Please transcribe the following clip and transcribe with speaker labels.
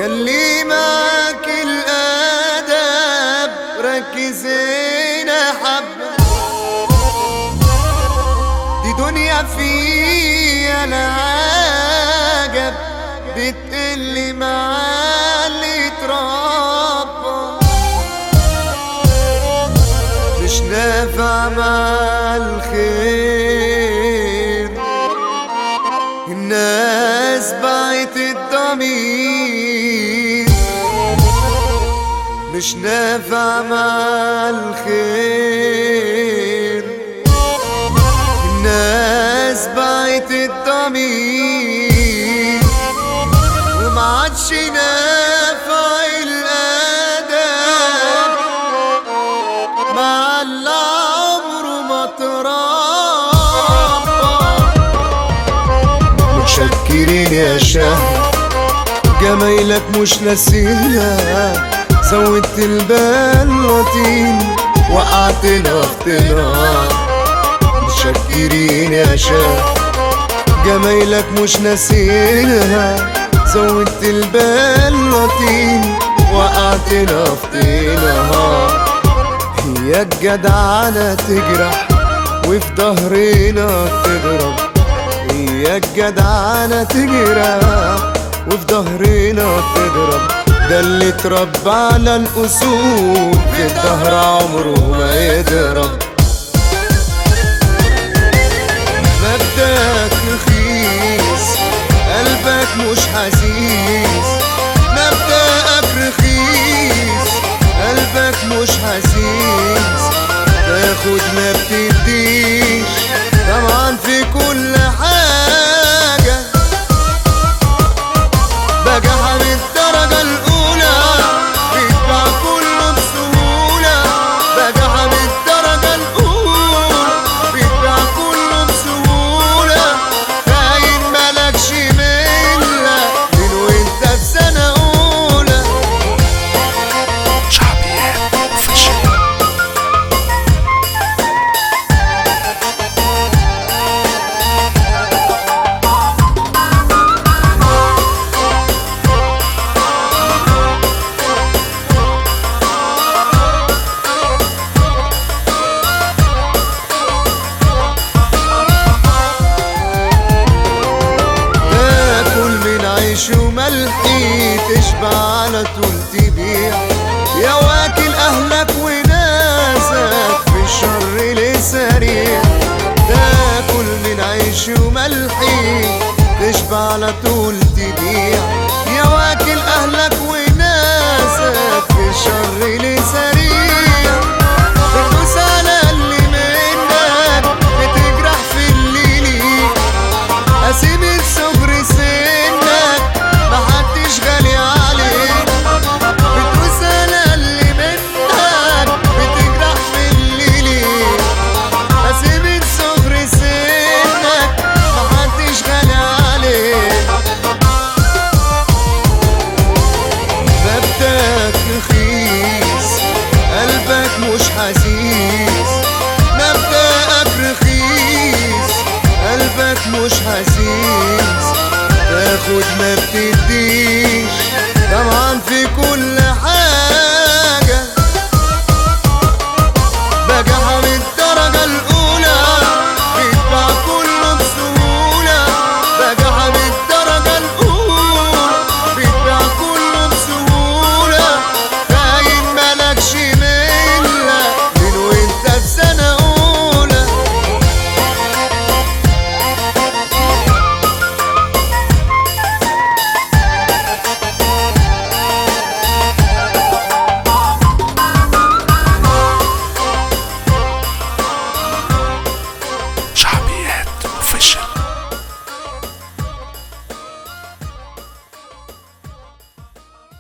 Speaker 1: ياللي معاك الأدب ركزينا حبة، دي دنيا فيها العجب بتقل مع اللي اتربى، مش نافع مع الخير، الناس باعت الضمير، مش نافع مع الخير، الناس باعت الضمير، ومعادش نافع الأدب مع اللي عمره ما اتربى. متشكرين يا شهر جمايلك مش ناسيها، زودت البلاطين وقعتنا في نار. متشكرين يا شهر جمايلك مش ناسيها، زودت البلاطين وقعتنا في نار. هي الجدعنة تجرح وفي ظهرنا تضرب، هي الجدعنة تجرح وفي ظهرنا تضرب، ده اللي اتربى على الأصول في الظهر عمره ما يضرب. مبدأك رخيص قلبك مش حسيس، مبدأك رخيص قلبك مش حسيس، تاخد ما بتديش طبعا في كل حاجة، بجاحة من الدرجة الأولى بيتباع كله بسهولة، بجاحة من الدرجة الأولى بيتباع كله بسهولة، خاين مالكش ملة من وانت في سنة أولى.
Speaker 2: شعبيات اوفيشال.
Speaker 1: عيش وملحي تشبع على طول تبيع، يا واكل اهلك وناسك في الشر ليه سريع، تاكل من عيش وملحي تشبع على طول تبيع، يا واكل اهلك وناسك في الشر ليه سريع، بتدوس على اللي منك بتجرح في اللي ليك، اسيب الصغر سنك محدش غالي عليك، بتدوس على اللي منك بتجرح في اللي ليك، اسيب الصغر سنك محدش غالي عليك. مبدأك رخيص قلبك مش حسيس، مبدأك رخيص قلبك مش حسيس، تاخد ما بتديش طبعا في كل